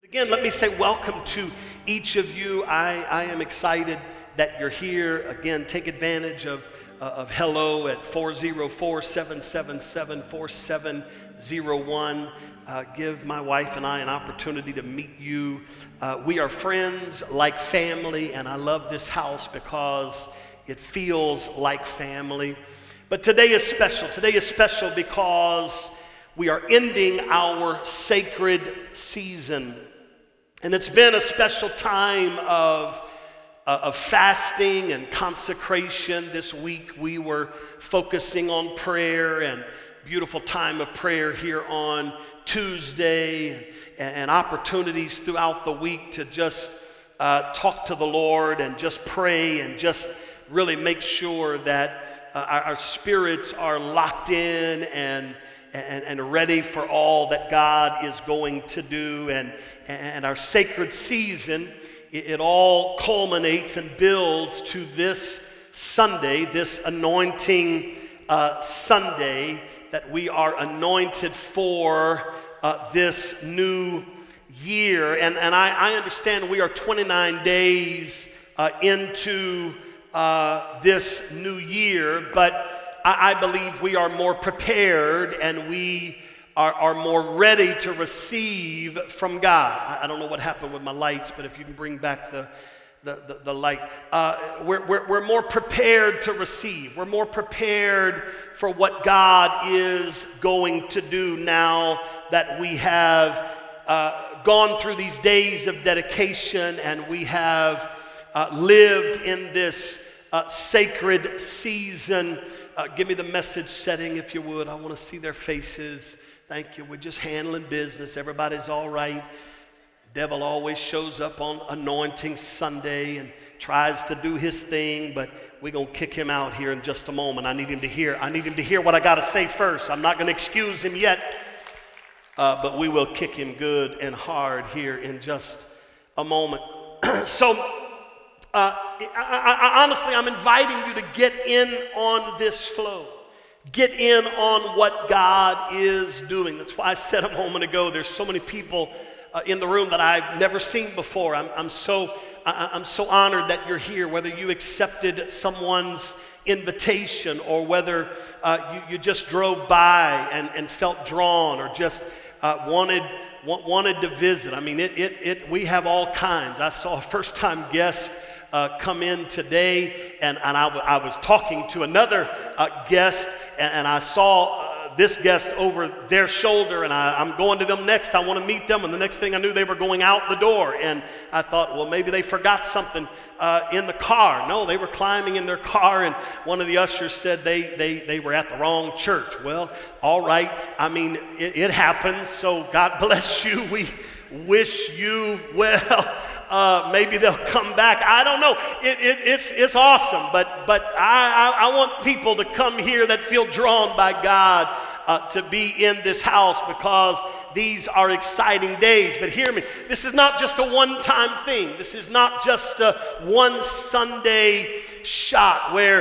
Again, let me say welcome to each of you. I am excited that you're here. Again, take advantage of hello at 404-777-4701. Give my wife and I an opportunity to meet you. We are friends like family, and I love this house because it feels like family. But today is special. Today is special because we are ending our sacred season. And it's been a special time of fasting and consecration. This week we were focusing on prayer, and beautiful time of prayer here on Tuesday, and opportunities throughout the week to just talk to the Lord and just pray and just really make sure that our spirits are locked in and ready for all that God is going to do. And our sacred season, it all culminates and builds to this Sunday, this anointing Sunday, that we are anointed for this new year. And I understand we are 29 days into this new year, but I believe we are more prepared and we are more ready to receive from God. I don't know what happened with my lights, but if you can bring back the light. We're more prepared to receive. We're more prepared for what God is going to do now that we have gone through these days of dedication and we have lived in this sacred season. Give me the message setting if you would. I want to see their faces. Thank you. We're just handling business. Everybody's all right. Devil always shows up on Anointing Sunday and tries to do his thing, but we're going to kick him out here in just a moment. I need him to hear what I got to say first. I'm not going to excuse him yet, but we will kick him good and hard here in just a moment. So, honestly, I'm inviting you to get in on this flow. Get in on what God is doing. That's why I said a moment ago, there's so many people in the room that I've never seen before. I'm so honored that you're here, whether you accepted someone's invitation or whether you just drove by and felt drawn or just wanted to visit. I mean, we have all kinds. I saw a first-time guest come in today, and I was talking to another guest, and I saw this guest over their shoulder, and I'm going to them next. I want to meet them, and the next thing I knew, they were going out the door, and I thought, well, maybe they forgot something in the car. No, they were climbing in their car, and one of the ushers said they were at the wrong church. Well, all right. I mean, it happens, so God bless you. We wish you well. Maybe they'll come back. I don't know. It's awesome, but I want people to come here that feel drawn by God to be in this house because these are exciting days. But hear me, this is not just a one-time thing. This is not just a one Sunday shot where,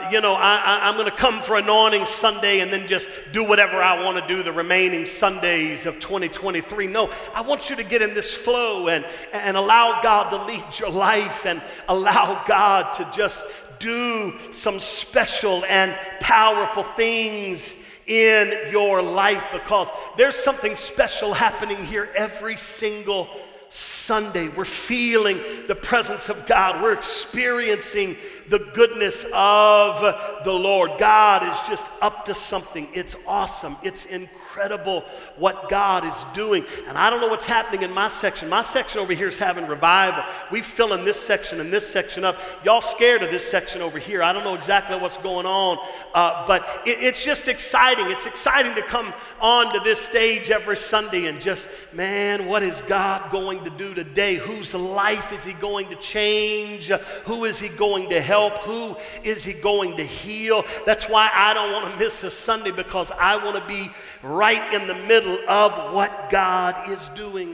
I'm going to come for Anointing Sunday and then just do whatever I want to do the remaining Sundays of 2023. No, I want you to get in this flow and allow God to lead your life and allow God to just do some special and powerful things in your life, because there's something special happening here every single Sunday. We're feeling the presence of God. We're experiencing the goodness of the Lord. God is just up to something. It's awesome. It's incredible what God is doing. And I don't know what's happening in my section. My section over here is having revival. We filling this section and this section up. Y'all scared of this section over here. I don't know exactly what's going on, but it's just exciting. It's exciting to come onto this stage every Sunday and just, man, what is God going to do today? Whose life is he going to change? Who is he going to help? Who is he going to heal? That's why I don't want to miss a Sunday, because I want to be right in the middle of what God is doing.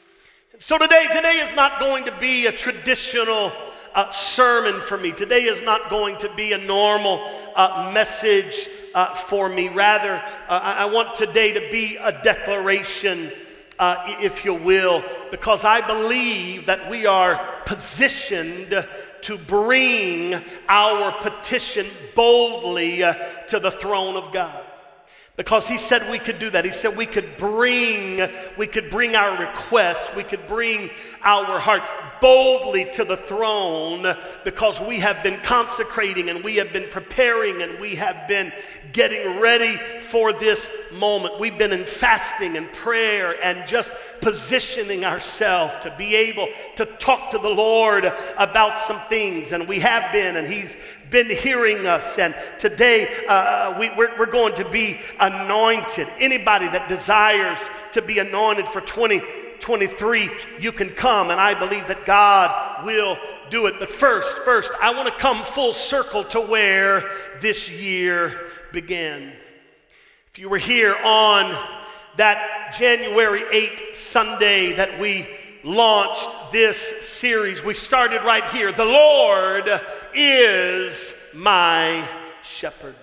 So today is not going to be a traditional sermon for me. Today is not going to be a normal message for me. Rather, I want today to be a declaration if you will, because I believe that we are positioned to bring our petition boldly to the throne of God. Because he said we could do that. He said we could bring our request, we could bring our heart boldly to the throne, because we have been consecrating and we have been preparing and we have been getting ready for this moment. We've been in fasting and prayer and just positioning ourselves to be able to talk to the Lord about some things, and we have been, and he's been hearing us. And today we're going to be anointed. Anybody that desires to be anointed for 2023, you can come, and I believe that God will do it. But first, I want to come full circle to where this year began. If you were here on that January 8th Sunday that we launched this series, we started right here. The Lord is my shepherd.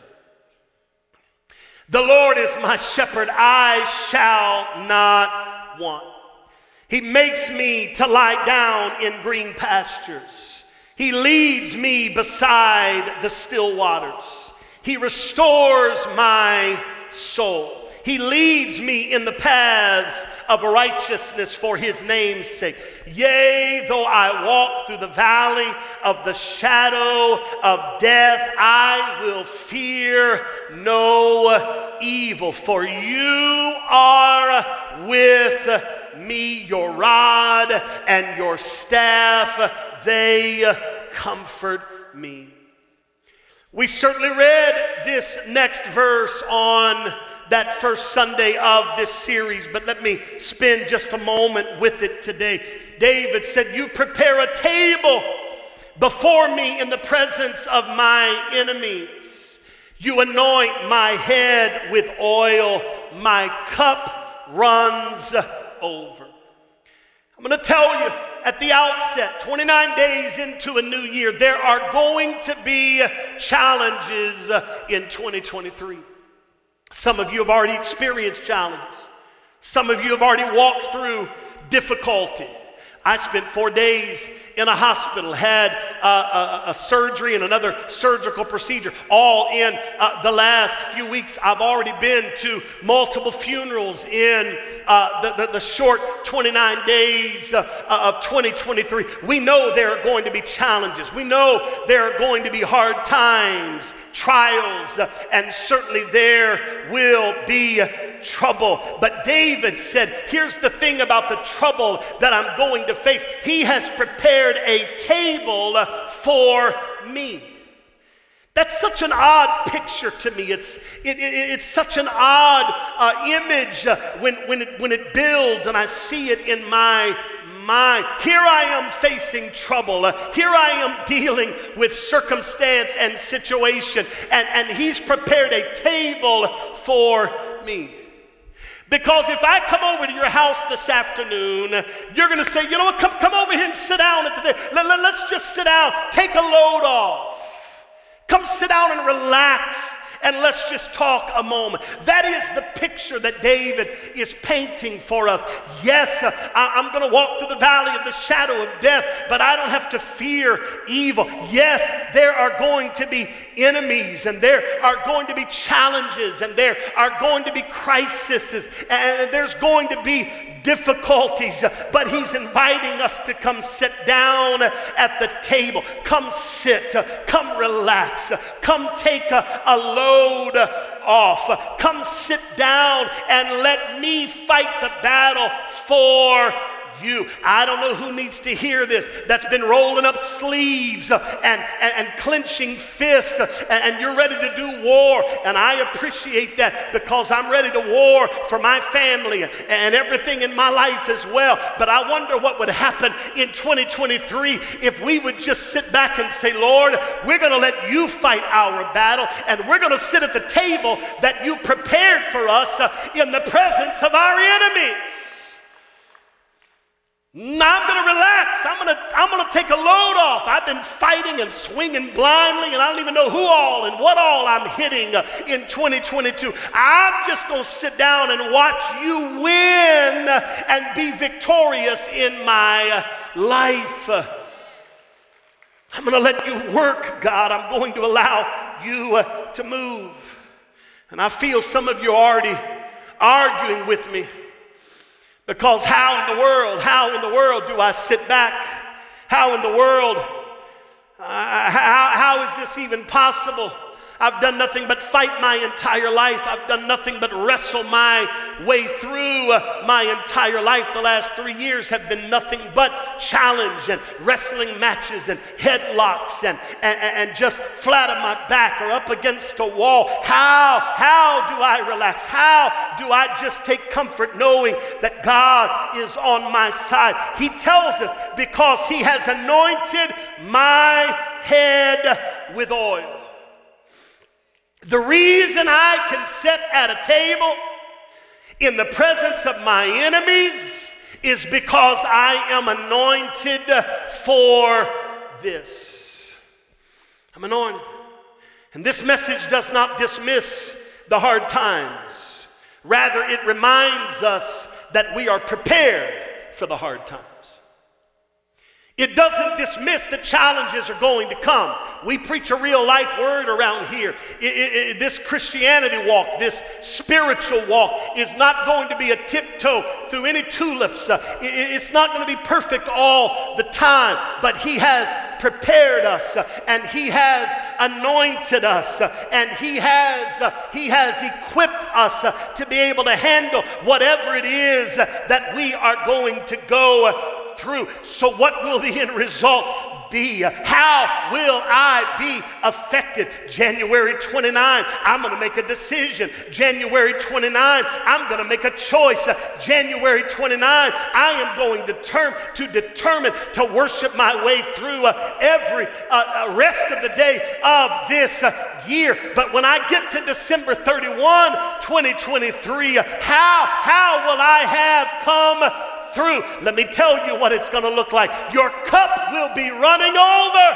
The Lord is my shepherd, I shall not want. He makes me to lie down in green pastures. He leads me beside the still waters. He restores my soul. He leads me in the paths of righteousness for his name's sake. Yea, though I walk through the valley of the shadow of death, I will fear no evil, for you are with me. Your rod and your staff, they comfort me. We certainly read this next verse on that first Sunday of this series, but let me spend just a moment with it today. David said, you prepare a table before me in the presence of my enemies. You anoint my head with oil. My cup runs over. I'm going to tell you at the outset, 29 days into a new year, there are going to be challenges in 2023. Some of you have already experienced challenges. Some of you have already walked through difficulty. I spent 4 days in a hospital, had a surgery and another surgical procedure. All in the last few weeks, I've already been to multiple funerals in the short 29 days of 2023. We know there are going to be challenges. We know there are going to be hard times, trials, and certainly there will be trouble. But David said, here's the thing about the trouble that I'm going to face. He has prepared a table for me. That's such an odd picture to me. It's such an odd image when it builds and I see it in my mind. Here I am facing trouble. Here I am dealing with circumstance and situation, and he's prepared a table for me. Because if I come over to your house this afternoon, you're going to say, you know what, come over here and sit down at the table. Let's just sit down, take a load off. Come sit down and relax, and let's just talk a moment. That is the picture that David is painting for us. Yes, I'm going to walk through the valley of the shadow of death, but I don't have to fear evil. Yes, there are going to be enemies, and there are going to be challenges, and there are going to be crises, and there's going to be difficulties, but he's inviting us to come sit down at the table. Come sit, come relax, come take a load off. Come sit down and let me fight the battle for you. I don't know who needs to hear this, that's been rolling up sleeves and clenching fists, and you're ready to do war, and I appreciate that, because I'm ready to war for my family and everything in my life as well. But I wonder what would happen in 2023 if we would just sit back and say, Lord, we're going to let you fight our battle, and we're going to sit at the table that you prepared for us in the presence of our enemies. Now I'm going to relax. I'm going to take a load off. I've been fighting and swinging blindly, and I don't even know who all and what all I'm hitting in 2022. I'm just going to sit down and watch you win and be victorious in my life. I'm going to let you work, God. I'm going to allow you to move. And I feel some of you are already arguing with me. Because how in the world do I sit back? How in the world, how is this even possible? I've done nothing but fight my entire life. I've done nothing but wrestle my way through my entire life. The last 3 years have been nothing but challenge and wrestling matches and headlocks and just flat on my back or up against a wall. How do I relax? How do I just take comfort knowing that God is on my side? He tells us, because he has anointed my head with oil. The reason I can sit at a table in the presence of my enemies is because I am anointed for this. I'm anointed. And this message does not dismiss the hard times. Rather, it reminds us that we are prepared for the hard times. It doesn't dismiss the challenges are going to come. We preach a real life word around here. This Christianity walk, this spiritual walk is not going to be a tiptoe through any tulips. It's not going to be perfect all the time, but he has prepared us and he has anointed us and he has equipped us to be able to handle whatever it is that we are going to go through. So what will the end result be? How will I be affected? January 29, I'm going to make a decision. January 29, I'm going to make a choice. January 29, I am going to determine to worship my way through every rest of the day of this year. But when I get to December 31, 2023, how will I have come through? Let me tell you what it's going to look like. Your cup will be running over.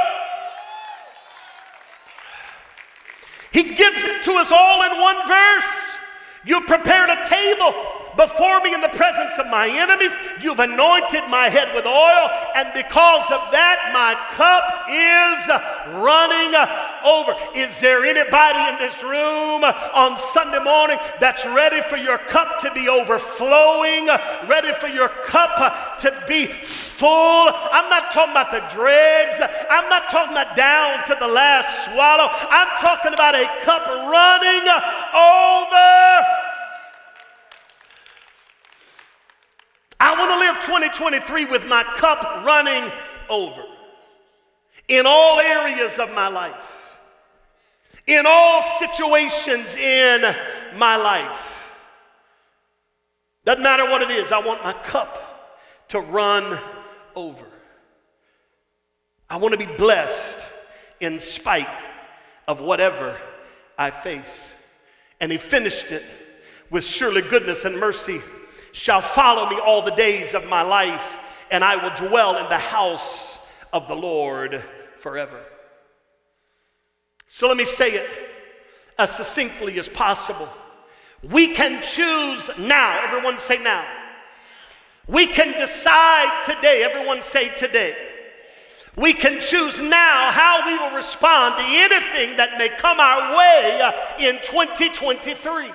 He gives it to us all in one verse. You prepared a table before me in the presence of my enemies. You've anointed my head with oil, and because of that, my cup is running over. Is there anybody in this room on Sunday morning that's ready for your cup to be overflowing, ready for your cup to be full? I'm not talking about the dregs. I'm not talking about down to the last swallow. I'm talking about a cup running over. I want to live 2023 with my cup running over in all areas of my life, in all situations in my life. Doesn't matter what it is, I want my cup to run over. I want to be blessed in spite of whatever I face. And he finished it with surely goodness and mercy shall follow me all the days of my life, and I will dwell in the house of the Lord forever. So let me say it as succinctly as possible. We can choose now. Everyone say now. We can decide today. Everyone say today. We can choose now how we will respond to anything that may come our way in 2023.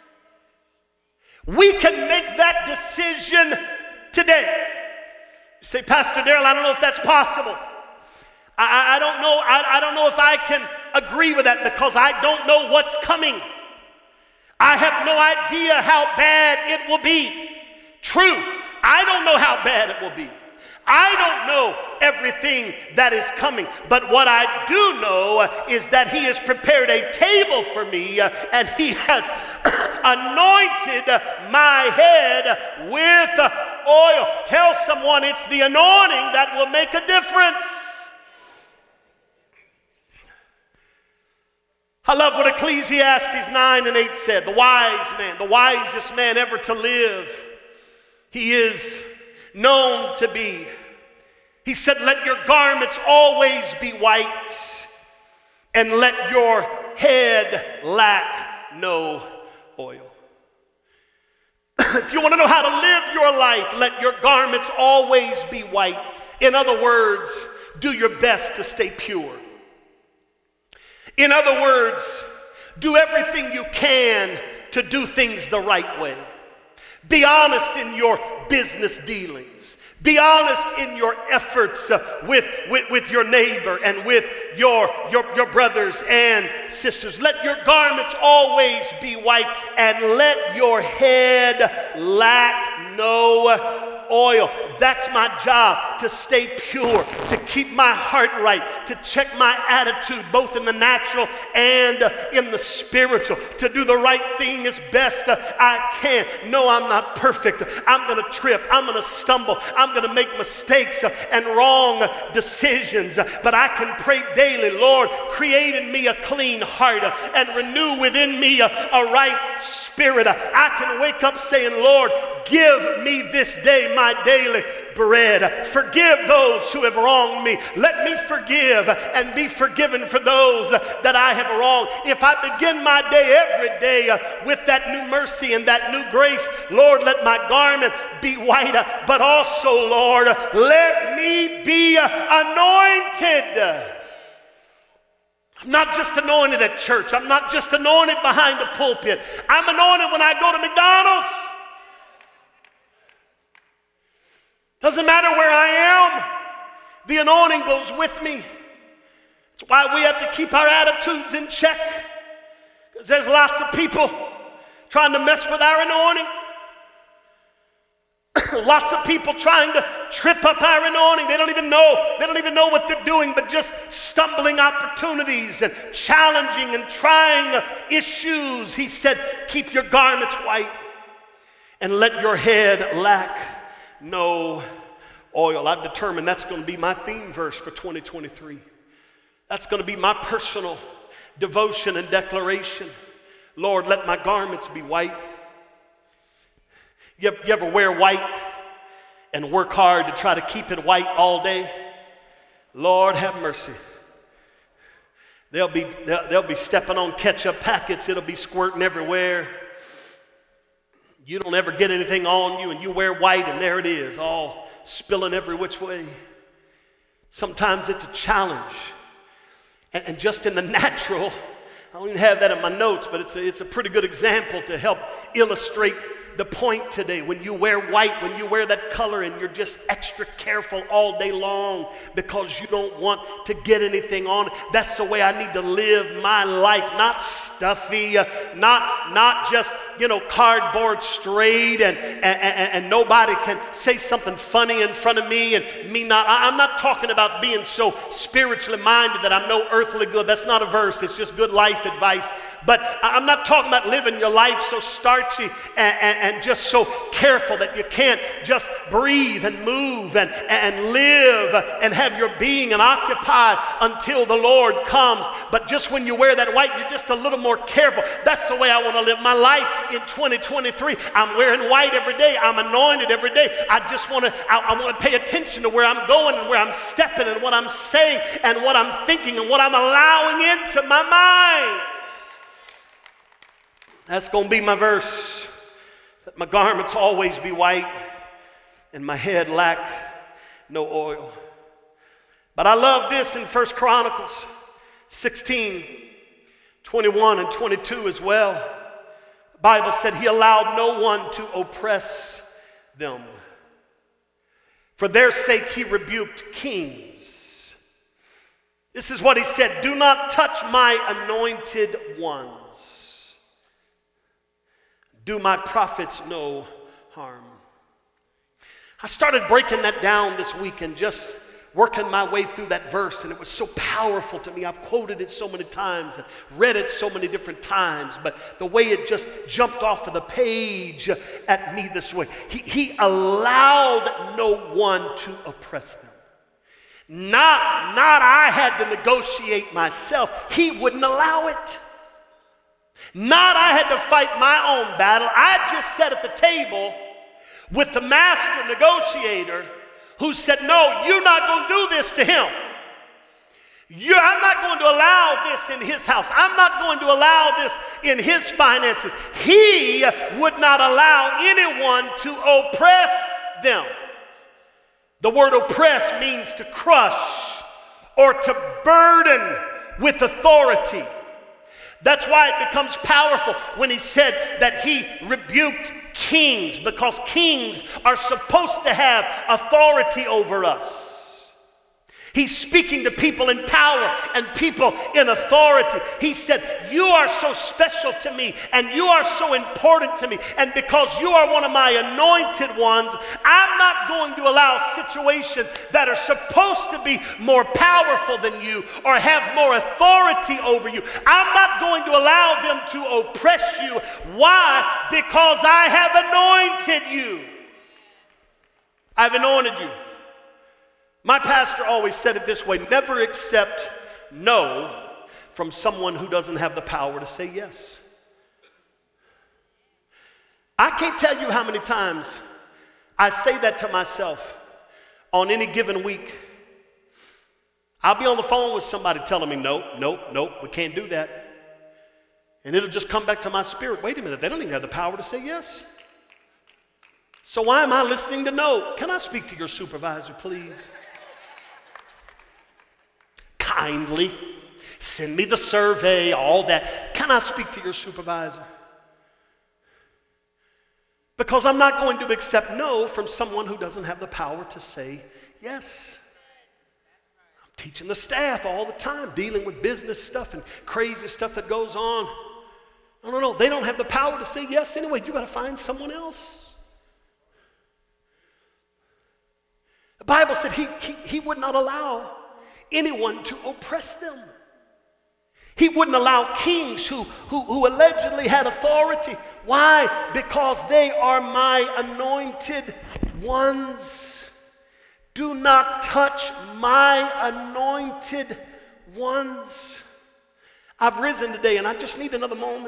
We can make that decision today. You say, Pastor Darrell, I don't know if that's possible. I don't know. I don't know if I can agree with that because I don't know what's coming. I have no idea how bad it will be. True, I don't know how bad it will be. I don't know everything that is coming, but what I do know is that he has prepared a table for me and he has anointed my head with oil. Tell someone it's the anointing that will make a difference. I love what Ecclesiastes 9 and 8 said. The wise man, the wisest man ever to live, he is known to be. He said, let your garments always be white, and let your head lack no oil. If you want to know how to live your life, let your garments always be white. In other words, do your best to stay pure. In other words, do everything you can to do things the right way. Be honest in your business dealings. Be honest in your efforts with your neighbor and with your brothers and sisters. Let your garments always be white, and let your head lack no oil. That's my job, to stay pure, to keep my heart right, to check my attitude both in the natural and in the spiritual, to do the right thing as best I can. No, I'm not perfect. I'm going to trip. I'm going to stumble. I'm going to make mistakes and wrong decisions. But I can pray daily, Lord, create in me a clean heart and renew within me a right spirit. I can wake up saying, Lord, give me this day my daily bread. Forgive those who have wronged me. Let me forgive and be forgiven for those that I have wronged. If I begin my day every day with that new mercy and that new grace, Lord, let my garment be white, but also, Lord, let me be anointed. I'm not just anointed at church. I'm not just anointed behind the pulpit. I'm anointed when I go to McDonald's. Doesn't matter where I am, the anointing goes with me. That's why we have to keep our attitudes in check, because there's lots of people trying to mess with our anointing. Lots of people trying to trip up our anointing. They don't even know what they're doing, but just stumbling opportunities and challenging and trying issues. He said, keep your garments white and let your head lack no oil. I've determined that's going to be my theme verse for 2023. That's going to be my personal devotion and declaration. Lord, let my garments be white. You ever wear white and work hard to try to keep it white all day? Lord, have mercy. They'll be stepping on ketchup packets. It'll be squirting everywhere. You don't ever get anything on you, and you wear white, and there it is, all spilling every which way. Sometimes it's a challenge. And just in the natural, I don't even have that in my notes, but it's a pretty good example to help illustrate the point today. When you wear white, when you wear that color, and you're just extra careful all day long because you don't want to get anything on, that's the way I need to live my life. Not stuffy, not just, cardboard straight, and nobody can say something funny in front of me and me not. I'm not talking about being so spiritually minded that I'm no earthly good. That's not a verse. It's just good life advice. But I'm not talking about living your life so starchy and just so careful that you can't just breathe and move and live and have your being and occupy until the Lord comes. But just when you wear that white, you're just a little more careful. That's the way I want to live my life in 2023. I'm wearing white every day. I'm anointed every day. I want to pay attention to where I'm going and where I'm stepping and what I'm saying and what I'm thinking and what I'm allowing into my mind. That's going to be my verse. Let my garments always be white and my head lack no oil. But I love this in 1 Chronicles 16, 21 and 22 as well. The Bible said he allowed no one to oppress them. For their sake he rebuked kings. This is what he said, do not touch my anointed ones. Do my prophets no harm. I started breaking that down this week and just working my way through that verse, and it was so powerful to me. I've quoted it so many times and read it so many different times, but the way it just jumped off of the page at me this way. He allowed no one to oppress them. Not I had to negotiate myself. He wouldn't allow it. Not I had to fight my own battle. I just sat at the table with the master negotiator who said, no, you're not going to do this to him. I'm not going to allow this in his house. I'm not going to allow this in his finances. He would not allow anyone to oppress them. The word oppress means to crush or to burden with authority. That's why it becomes powerful when he said that he rebuked kings, because kings are supposed to have authority over us. He's speaking to people in power and people in authority. He said, you are so special to me and you are so important to me. And because you are one of my anointed ones, I'm not going to allow situations that are supposed to be more powerful than you or have more authority over you. I'm not going to allow them to oppress you. Why? Because I have anointed you. I've anointed you. My pastor always said it this way: never accept no from someone who doesn't have the power to say yes. I can't tell you how many times I say that to myself on any given week. I'll be on the phone with somebody telling me, nope, we can't do that. And it'll just come back to my spirit. Wait a minute, they don't even have the power to say yes. So why am I listening to no? Can I speak to your supervisor, please? Kindly send me the survey, all that. Can I speak to your supervisor? Because I'm not going to accept no from someone who doesn't have the power to say yes. I'm teaching the staff all the time, dealing with business stuff and crazy stuff that goes on. No. They don't have the power to say yes anyway. You got to find someone else. The Bible said he would not allow anyone to oppress them. He wouldn't allow kings who allegedly had authority. Why? Because they are my anointed ones. Do not touch my anointed ones. I've risen today, and I just need another moment.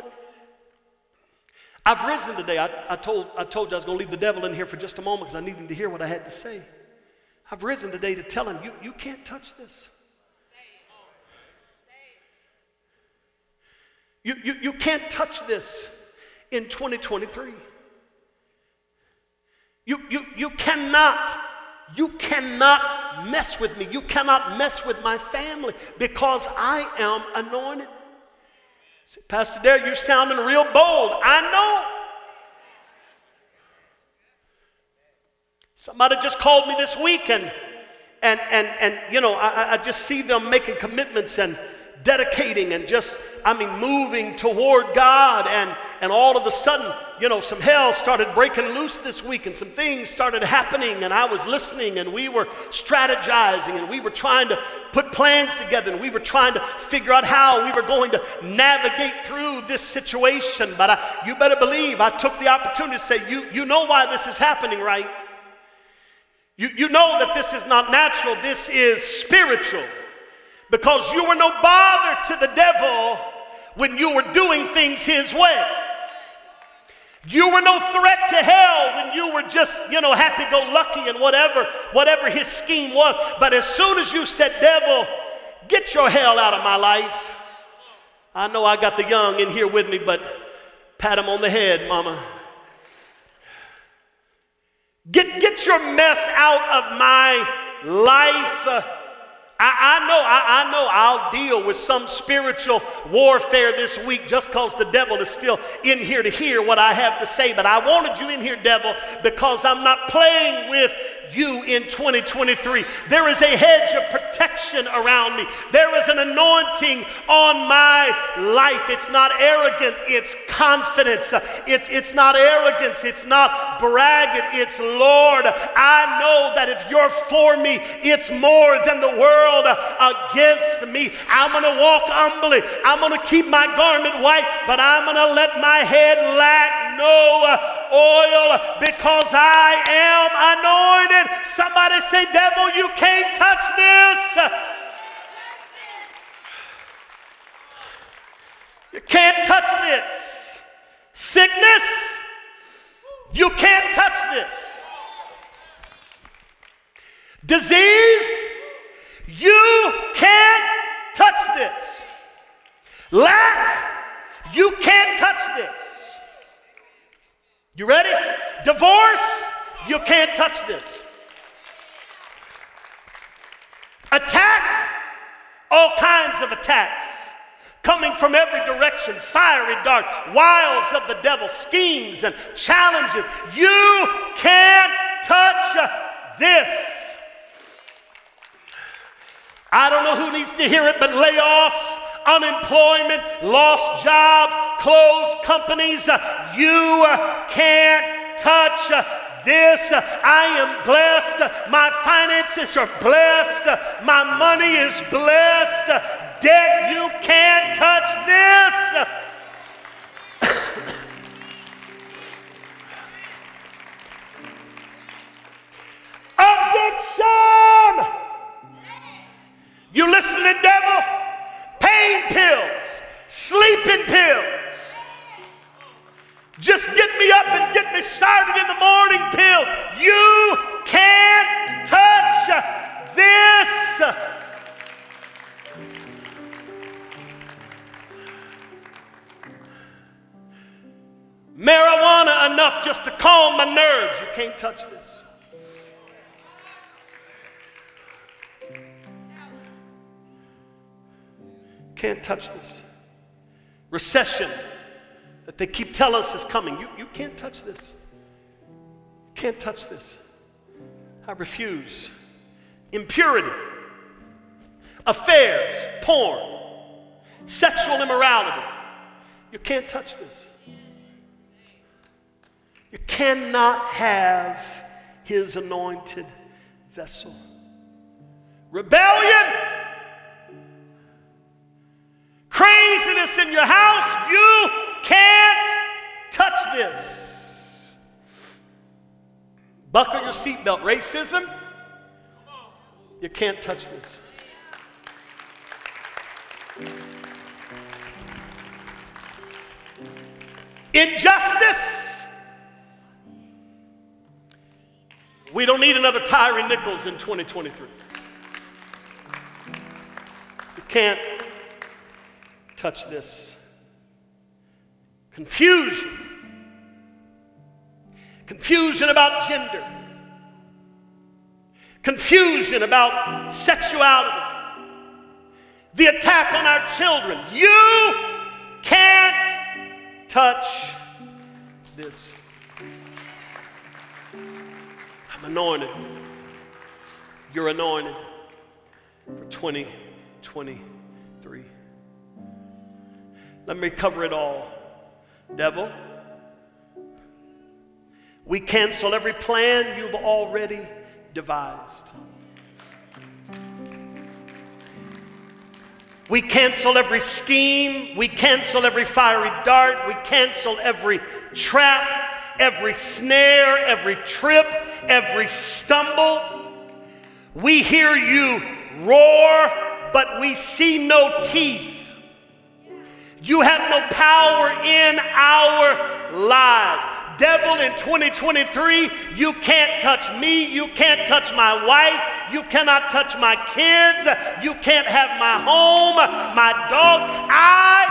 I've risen today. I told you I was going to leave the devil in here for just a moment because I need him to hear what I had to say. I've risen today to tell him, you can't touch this. You can't touch this in 2023. You cannot mess with me. You cannot mess with my family because I am anointed. Say, Pastor Derek, you're sounding real bold. I know. Somebody just called me this week and you know, I just see them making commitments and dedicating and just, moving toward God, and all of a sudden, you know, some hell started breaking loose this week and some things started happening, and I was listening and we were strategizing and we were trying to put plans together and we were trying to figure out how we were going to navigate through this situation. But you better believe I took the opportunity to say, you know why this is happening, right? You know that this is not natural, this is spiritual. Because you were no bother to the devil when you were doing things his way. You were no threat to hell when you were just, happy-go-lucky and whatever his scheme was. But as soon as you said, devil, get your hell out of my life. I know I got the young in here with me, but pat him on the head, mama. Get your mess out of my life. I know I'll deal with some spiritual warfare this week just because the devil is still in here to hear what I have to say. But I wanted you in here, devil, because I'm not playing with you in 2023. There is a hedge of protection around me. There is an anointing on my life. It's not arrogant, it's confidence. It's not arrogance, it's not bragging, it's Lord. I know that if you're for me, it's more than the world against me. I'm going to walk humbly. I'm going to keep my garment white, but I'm going to let my head lack no oil because I am anointed. Somebody say, devil, you can't touch this. You can't touch this. Sickness, You can't touch this. Disease, you can't touch this. Lack, you can't touch this. You ready? Divorce, you can't touch this. Attack, all kinds of attacks coming from every direction, fiery dart, wiles of the devil, schemes and challenges. You can't touch this. I don't know who needs to hear it, but layoffs, unemployment, lost jobs, closed companies, you can't touch this. I am blessed. My finances are blessed. My money is blessed. Debt, you can't touch this. Addiction. You listening, devil? Pain pills, sleeping pills. Just get me up and get me started in the morning pills. You can't touch this. Marijuana enough just to calm my nerves. You can't touch this. Can't touch this. Recession that they keep telling us is coming. You can't touch this. Can't touch this. I refuse. Impurity, affairs, porn, sexual immorality. You can't touch this. You cannot have his anointed vessel. Rebellion, craziness in your house, you can't touch this. Buckle your seatbelt. Racism, you can't touch this. Injustice, we don't need another Tyree Nichols in 2023. You can't touch this. Confusion about gender, confusion about sexuality, the attack on our children. You can't touch this. I'm anointed. You're anointed for 2023. Let me cover it all. Devil, we cancel every plan you've already devised. We cancel every scheme. We cancel every fiery dart. We cancel every trap, every snare, every trip, every stumble. We hear you roar, but we see no teeth. You have no power in our lives. Devil, in 2023, you can't touch me. You can't touch my wife. You cannot touch my kids. You can't have my home, my dogs. I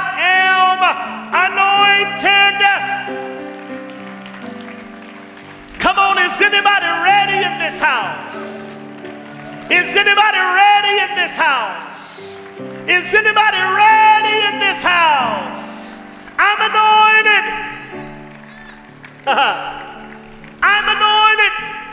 am anointed. Come on, is anybody ready in this house? Is anybody ready in this house? Is anybody ready in this house? I'm anointed. I'm anointed.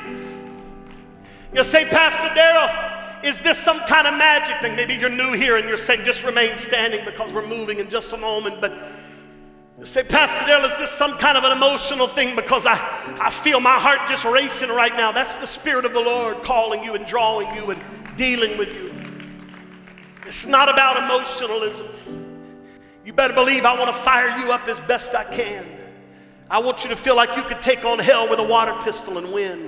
You say, Pastor Darrell, is this some kind of magic thing? Maybe you're new here and you're saying, just remain standing because we're moving in just a moment. But you say, Pastor Darrell, is this some kind of an emotional thing because I feel my heart just racing right now? That's the Spirit of the Lord calling you and drawing you and dealing with you. It's not about emotionalism. You better believe I want to fire you up as best I can. I want you to feel like you could take on hell with a water pistol and win.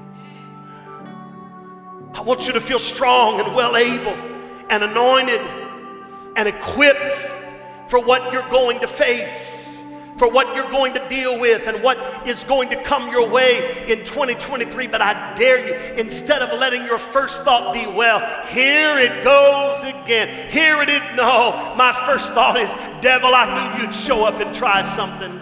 I want you to feel strong and well able and anointed and equipped for what you're going to face, for what you're going to deal with and what is going to come your way in 2023. But I dare you, instead of letting your first thought be, well, here it goes again. Here it is. No, my first thought is, devil, I knew you'd show up and try something.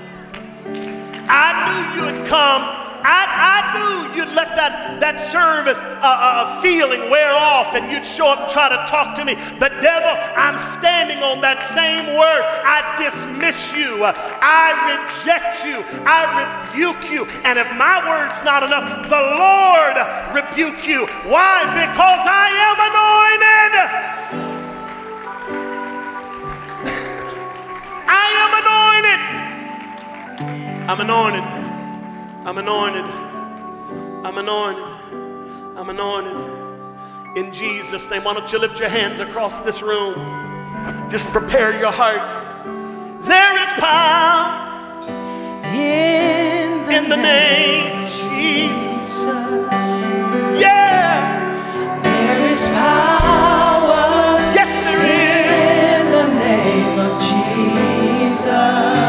I knew you'd come. I knew you'd let that service feeling wear off and you'd show up and try to talk to me. But devil, I'm standing on that same word. I dismiss you. I reject you. I rebuke you. And if my word's not enough, the Lord rebuke you. Why? Because I am anointed. I am anointed. I'm anointed. I'm anointed. I'm anointed. I'm anointed. In Jesus' name, why don't you lift your hands across this room? Just prepare your heart. There is power in the name of Jesus. Yeah. There is power. Yes, there is. In the name of Jesus.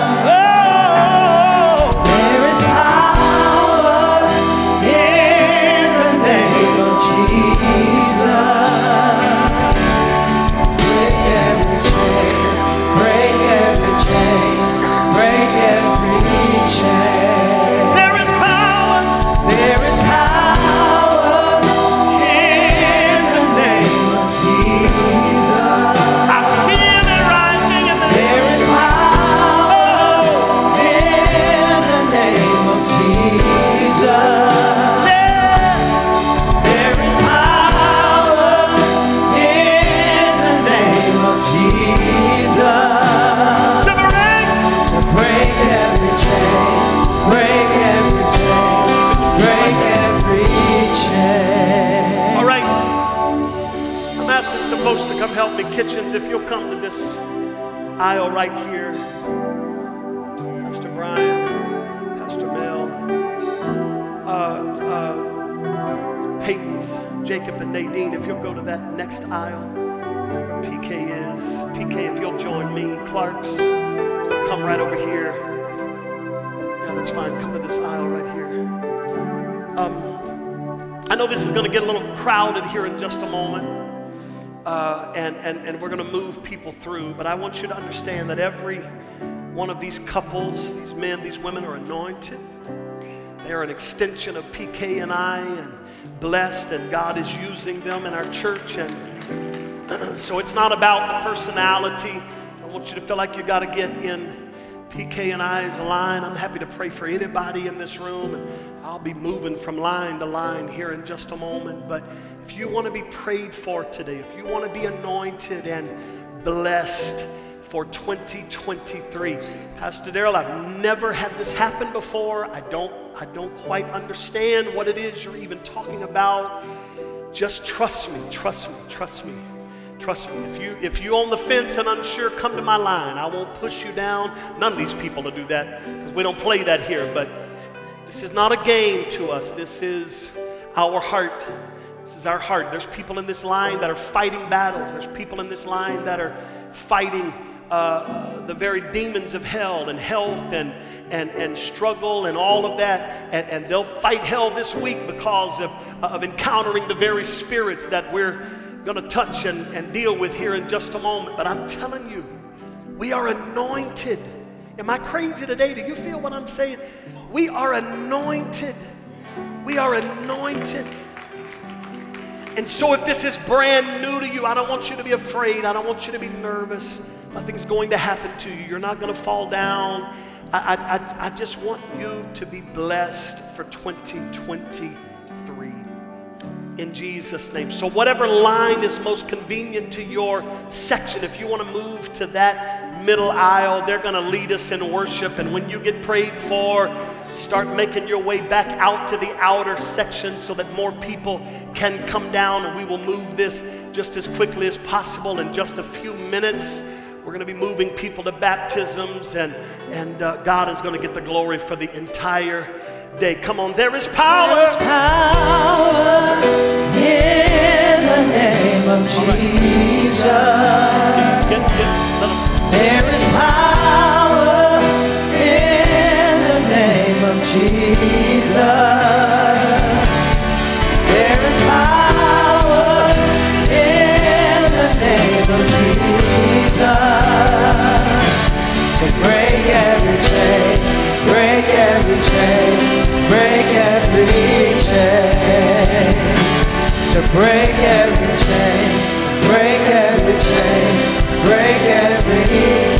Help me, Kitchens, if you'll come to this aisle right here. Pastor Brian, Pastor Mel, Peyton's, Jacob and Nadine, if you'll go to that next aisle where PK is. PK, if you'll join me. Clark's, come right over here. Yeah, that's fine. Come to this aisle right here. I know this is going to get a little crowded here in just a moment. And we're going to move people through, but I want you to understand that every one of these couples, these men, these women are anointed. They are an extension of PK and I, and blessed, and God is using them in our church. And so it's not about the personality. I want you to feel like you got to get in PK and I's line. I'm happy to pray for anybody in this room. I'll be moving from line to line here in just a moment. But if you want to be prayed for today, if you want to be anointed and blessed for 2023, Pastor Darrell, I've never had this happen before. I don't quite understand what it is you're even talking about. Just trust me, trust me, trust me. Trust me, if you're on the fence and unsure, come to my line. I won't push you down. None of these people will do that, because we don't play that here. But this is not a game to us. This is our heart. This is our heart. There's people in this line that are fighting battles. There's people in this line that are fighting the very demons of hell and health and struggle and all of that. And they'll fight hell this week because of encountering the very spirits that we're going to touch and deal with here in just a moment. But I'm telling you, we are anointed. Am I crazy today? Do you feel what I'm saying? We are anointed. We are anointed. And so if this is brand new to you, I don't want you to be afraid. I don't want you to be nervous. Nothing's going to happen to you. You're not going to fall down. I just want you to be blessed for 2023. In Jesus' name. So whatever line is most convenient to your section, if you want to move to that middle aisle, they're going to lead us in worship. And when you get prayed for, start making your way back out to the outer section so that more people can come down, and we will move this just as quickly as possible. In just a few minutes, we're going to be moving people to baptisms, and God is going to get the glory for the entire day. Come on, there is power. There is power in the name of Jesus. There is power in every chain, break every chain, break every